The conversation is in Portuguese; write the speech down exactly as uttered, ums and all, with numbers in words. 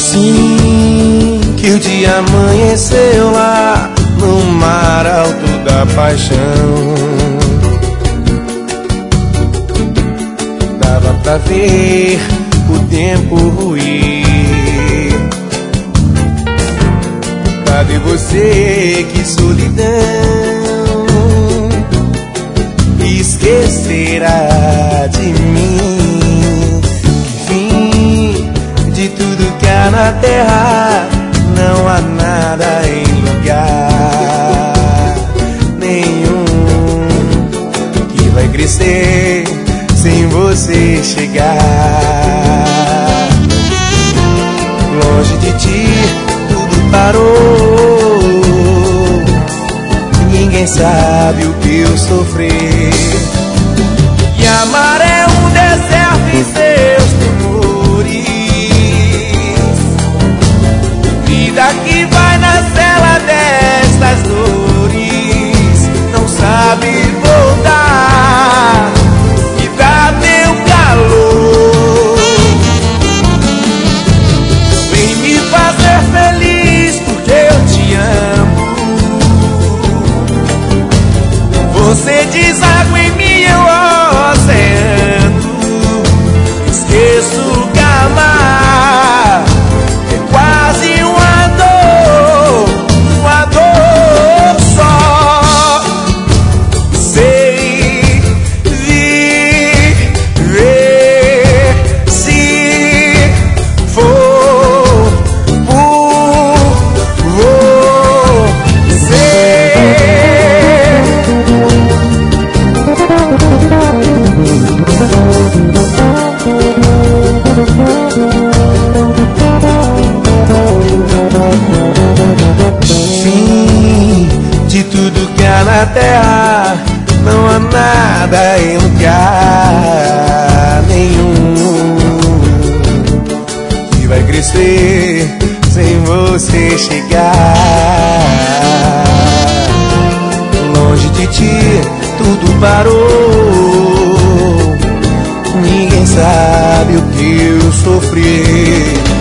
Sim, que o dia amanheceu lá no mar alto da paixão. Dava pra ver o tempo ruir. Cadê você? Que solidão esquecerá de mim. Que fim de tudo que há na terra, não há nada em lugar nenhum que vai crescer sem você chegar. Longe de ti tudo parou, ninguém sabe o que eu sofri. E amar é um deserto em seus temores, vida que vai na cela destas dores, não sabe voltar e dá teu calor. Vem me fazer feliz porque eu te amo. Você diz água em mim, eu oceano. Esqueço que amar é quase uma dor, uma dor só. Sei viver se for por você. Fim de tudo que há na terra, não há nada em lugar nenhum que vai crescer sem você chegar. Longe de ti tudo parou, ninguém sabe o que eu sofri.